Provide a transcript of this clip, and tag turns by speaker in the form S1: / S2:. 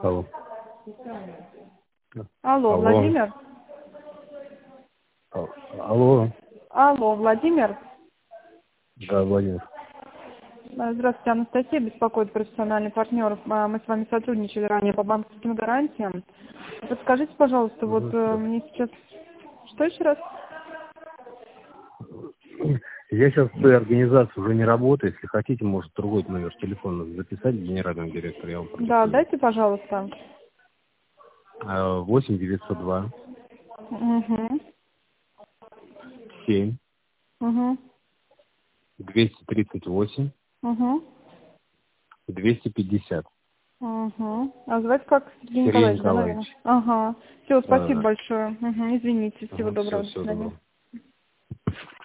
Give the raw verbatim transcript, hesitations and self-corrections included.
S1: Алло.
S2: Алло,
S1: Алло.
S2: Владимир?
S1: А- Алло.
S2: Алло, Владимир?
S1: Да, Владимир.
S2: А, Здравствуйте, Анастасия, беспокоит профессиональный партнер. А, Мы с вами сотрудничали ранее по банковским гарантиям. Подскажите, пожалуйста, вот
S1: Мгм,
S2: э,
S1: да.
S2: мне сейчас... Что еще раз?
S1: Я сейчас в той организации уже не работаю. Если хотите, может, другой номер телефона записать генерального директора, я вам
S2: Да,
S1: продиктую.
S2: дайте, пожалуйста.
S1: А, восемь девятьсот два
S2: Угу.
S1: семь
S2: Угу.
S1: двести тридцать восемь
S2: Угу.
S1: двести пятьдесят.
S2: Угу. А звать как? Сергей
S1: Сергей
S2: Николаевич, да,
S1: Николаевич.
S2: наверное? Ага. Все,
S1: Да, да,
S2: спасибо
S1: да.
S2: большое. Угу. Извините. Всего
S1: Ага, все,
S2: доброго. До
S1: всего
S2: свидания.
S1: доброго.